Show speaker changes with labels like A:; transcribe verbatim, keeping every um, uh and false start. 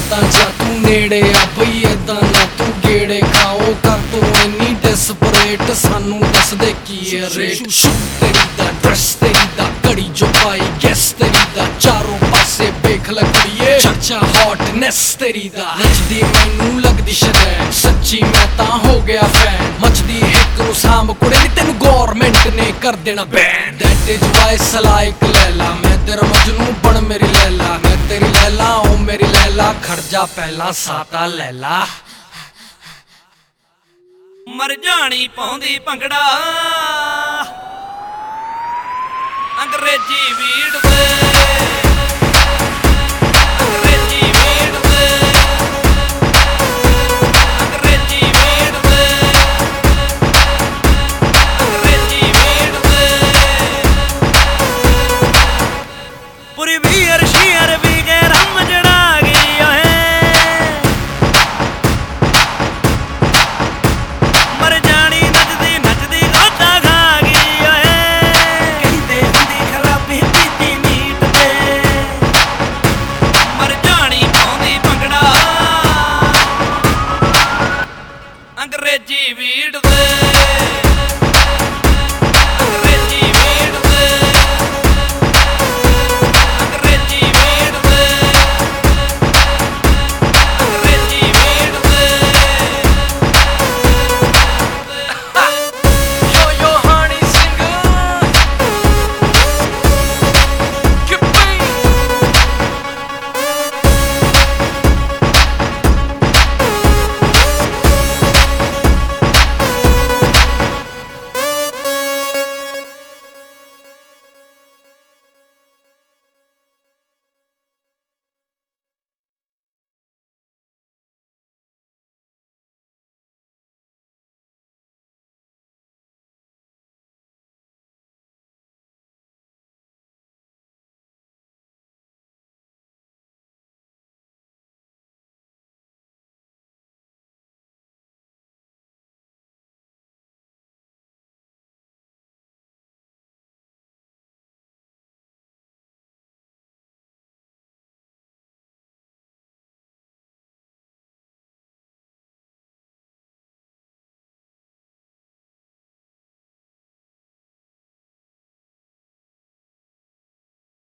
A: ਤਾਂ ਜਾ ਤੂੰ ਨੇੜੇ ਆ ਬਈ ਏਦਾਂ ਨਾ ਤੂੰ ਗੇੜੇ ਖਾਓ ਕਰ ਤੂੰ ਇੰਨੀ ਡੈਸਪਰੇਟ ਸਾਨੂੰ ਦੱਸ ਦੇ ਕੀ ਏ ਰੇਟ ਤੇਰੀ ਦਾ ਡਰੈਸ ਤੇਰੀ ਦਾ ਘੜੀ ਜੋ ਪਾਈ ਗੈਸ ਤੇਰੀ ਦਾ ਚਾਰੋਂ ਪਾਸੇ ਵੇਖ ਲੱਗੀਏ ਚਰਚਾ ਹੌਟਨੈਸ ਤੇਰੀ ਦਾ ਨੱਚਦੀ ਮੈਨੂੰ ਲੱਗਦੀ ਸ਼ਰੈ ਸੱਚੀ ਮੈਂ ਤਾਂ ਹੋ ਗਿਆ ਫੈਨ ਮੱਚਦੀ ਇੱਕ ਨੂੰ ਸਾਂਭ ਕੁੜੇ ਨੀ ਤੈਨੂੰ ਗੌਰਮੈਂਟ ਨੇ ਕਰ ਦੇਣਾ ਬੈਨ ਦੈਟ ਇਜ਼ ਵਾਈ ਸਲਾਈਕ ਲੈਲਾ ਮੈਂ ਤੇਰਾ ਮਜਨੂ ਬਣ ਮੇਰੀ ਲੈਲਾ ਮੈਂ ਤੇਰੀ ਲੈਲਾ ਓ ਮੇਰੀ ਲੈਲਾ ਖੜ ਜਾ ਪਹਿਲਾਂ ਸਾਤਾ ਲੈਲਾ
B: ਮਰ ਜਾਣੀ ਪਾਉਂਦੀ ਭੰਗੜਾ ਅੰਗਰੇਜ਼ੀ ਵੀੜ ਵੇ